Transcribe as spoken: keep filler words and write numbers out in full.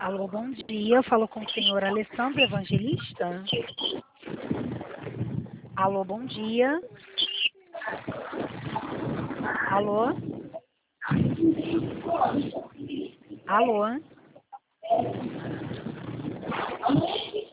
Alô, bom dia. Eu falo com o senhor Alessandro Evangelista. Alô, bom dia. Alô? Alô?